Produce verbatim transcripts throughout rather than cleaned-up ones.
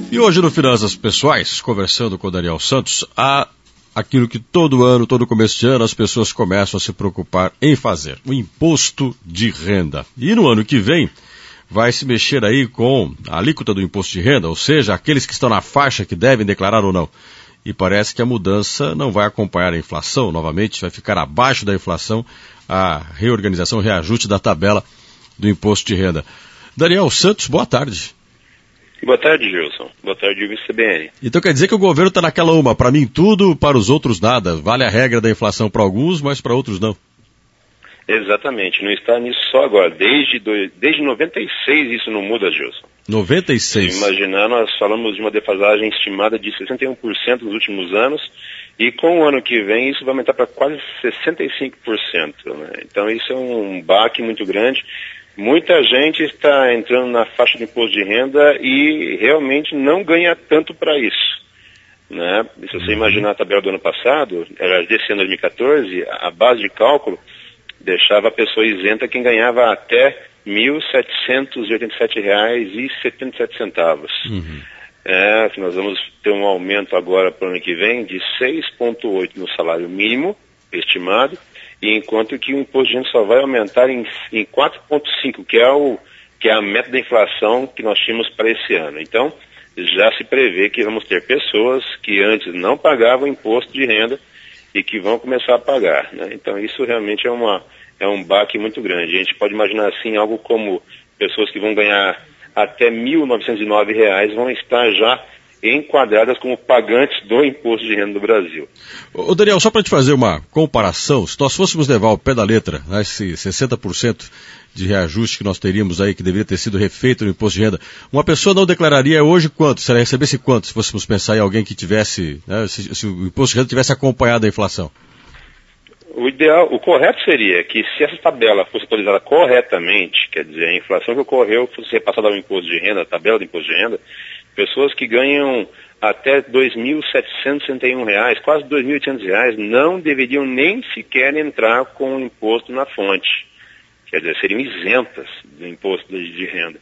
E hoje no Finanças Pessoais, conversando com o Daniel Santos, há aquilo que todo ano, todo começo de ano, as pessoas começam a se preocupar em fazer, o imposto de renda. E no ano que vem, vai se mexer aí com a alíquota do imposto de renda, ou seja, aqueles que estão na faixa que devem declarar ou não. E parece que a mudança não vai acompanhar a inflação, novamente, vai ficar abaixo da inflação a reorganização, o reajuste da tabela do imposto de renda. Daniel Santos, boa tarde. Boa tarde, Gilson. Boa tarde, C B N. Então quer dizer que o governo está naquela uma, para mim tudo, para os outros nada. Vale a regra da inflação para alguns, mas para outros não. Exatamente, não está nisso só agora. Desde, do, desde noventa e seis isso não muda, Gilson. noventa e seis? Se imaginar, nós falamos de uma defasagem estimada de sessenta e um por cento nos últimos anos, e com o ano que vem isso vai aumentar para quase sessenta e cinco por cento. Né? Então isso é um baque muito grande. Muita gente está entrando na faixa de imposto de renda e realmente não ganha tanto para isso. Né? Se você imaginar a tabela do ano passado, era desse ano dois mil e quatorze, a base de cálculo deixava a pessoa isenta quem ganhava até mil setecentos e oitenta e sete reais e setenta e sete centavos. Uhum. É, nós vamos ter um aumento agora para o ano que vem de seis vírgula oito no salário mínimo estimado, e enquanto que o imposto de renda só vai aumentar em, em quatro vírgula cinco, que é, o, que é a meta da inflação que nós tínhamos para esse ano. Então, já se prevê que vamos ter pessoas que antes não pagavam imposto de renda e que vão começar a pagar. Né? Então, isso realmente é, uma, é um baque muito grande. A gente pode imaginar assim, algo como pessoas que vão ganhar até mil novecentos e nove reais vão estar já enquadradas como pagantes do imposto de renda do Brasil. Ô Daniel, só para te fazer uma comparação, se nós fôssemos levar ao pé da letra, né, esse sessenta por cento de reajuste que nós teríamos aí, que deveria ter sido refeito no imposto de renda, uma pessoa não declararia hoje quanto? Se ela recebesse quanto, se fôssemos pensar em alguém que tivesse, né, se, se o imposto de renda tivesse acompanhado a inflação? O ideal, o correto seria que se essa tabela fosse atualizada corretamente, quer dizer, a inflação que ocorreu fosse repassada ao imposto de renda, a tabela do imposto de renda, pessoas que ganham até dois mil setecentos e sessenta e um reais, quase dois mil e oitocentos reais, não deveriam nem sequer entrar com o imposto na fonte. Quer dizer, seriam isentas do imposto de renda.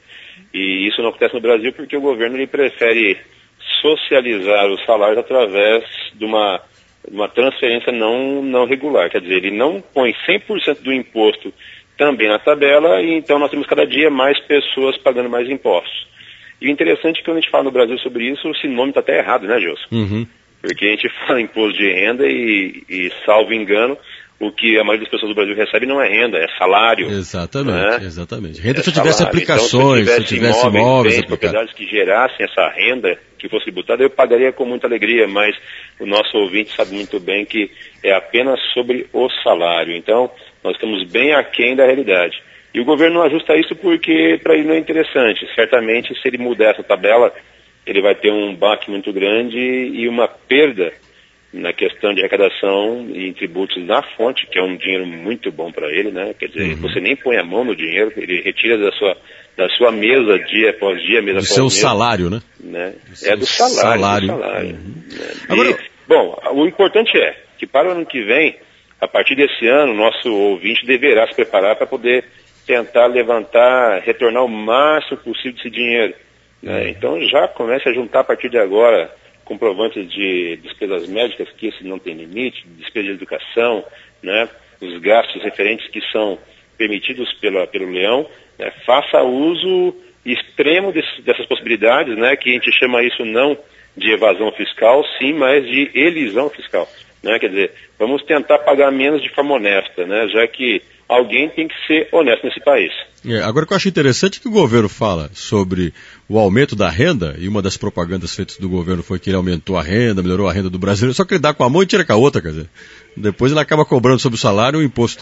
E isso não acontece no Brasil porque o governo ele prefere socializar os salários através de uma, de uma transferência não, não regular. Quer dizer, ele não põe cem por cento do imposto também na tabela, e então nós temos cada dia mais pessoas pagando mais impostos. E o interessante é que quando a gente fala no Brasil sobre isso, o sinônimo está até errado, né, Gilson? Uhum. Porque a gente fala em imposto de renda e, e, salvo engano, o que a maioria das pessoas do Brasil recebe não é renda, é salário. Exatamente, né? Exatamente. Renda é se eu salário. tivesse aplicações, então, se eu tivesse, se eu tivesse imóveis, imóveis bens, propriedades que gerassem essa renda que fosse tributada, eu pagaria com muita alegria, mas o nosso ouvinte sabe muito bem que é apenas sobre o salário. Então, nós estamos bem aquém da realidade. E o governo não ajusta isso porque para ele não é interessante. Certamente, se ele mudar essa tabela, ele vai ter um baque muito grande e uma perda na questão de arrecadação em tributos na fonte, que é um dinheiro muito bom para ele, né? Quer dizer, uhum. Você nem põe a mão no dinheiro, ele retira da sua, da sua mesa dia após dia, mês após mês. Do seu salário, né? né? É do salário. salário. Do salário uhum. né? Agora... E, bom, o importante é que para o ano que vem, a partir desse ano, o nosso ouvinte deverá se preparar para poder tentar levantar, retornar o máximo possível desse dinheiro. Né? Então já comece a juntar a partir de agora comprovantes de despesas médicas, que esse não tem limite, despesa de educação, né? Os gastos referentes que são permitidos pela, pelo leão, né? Faça uso extremo desse, dessas possibilidades, né? Que a gente chama isso não de evasão fiscal, sim, mas de elisão fiscal. Né? Quer dizer, vamos tentar pagar menos de forma honesta, né? Já que alguém tem que ser honesto nesse país. É, agora o que eu acho interessante é que o governo fala sobre o aumento da renda, e uma das propagandas feitas do governo foi que ele aumentou a renda, melhorou a renda do brasileiro, só que ele dá com a mão e tira com a outra, quer dizer, depois ele acaba cobrando sobre o salário o imposto.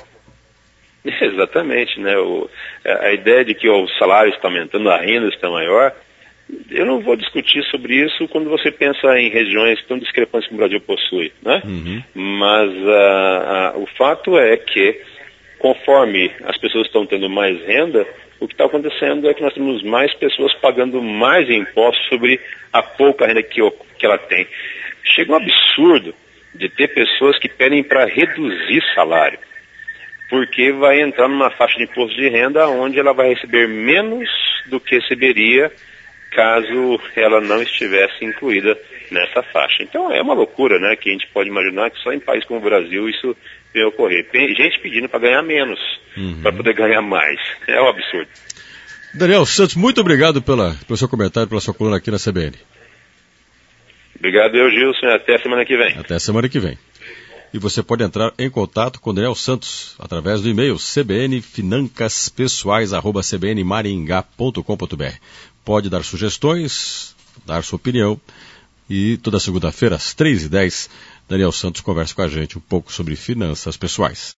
Exatamente, né? O, a ideia de que o salário está aumentando, a renda está maior, eu não vou discutir sobre isso quando você pensa em regiões tão discrepantes que o Brasil possui, né? Uhum. Mas uh, uh, o fato é que conforme as pessoas estão tendo mais renda, o que está acontecendo é que nós temos mais pessoas pagando mais impostos sobre a pouca renda que, que ela tem. Chega um absurdo de ter pessoas que pedem para reduzir salário, porque vai entrar numa faixa de imposto de renda onde ela vai receber menos do que receberia caso ela não estivesse incluída nessa faixa. Então é uma loucura, né, que a gente pode imaginar que só em países como o Brasil isso vai ocorrer. Tem gente pedindo para ganhar menos, uhum. para poder ganhar mais. É um absurdo. Daniel Santos, muito obrigado pela, pelo seu comentário, pela sua coluna aqui na C B N. Obrigado, eu, Gilson. Até a semana que vem. Até a semana que vem. E você pode entrar em contato com o Daniel Santos através do e-mail c b n financas pessoais arroba c b n maringá ponto com ponto b r. Pode dar sugestões, dar sua opinião. E toda segunda-feira, às três e dez, Daniel Santos conversa com a gente um pouco sobre finanças pessoais.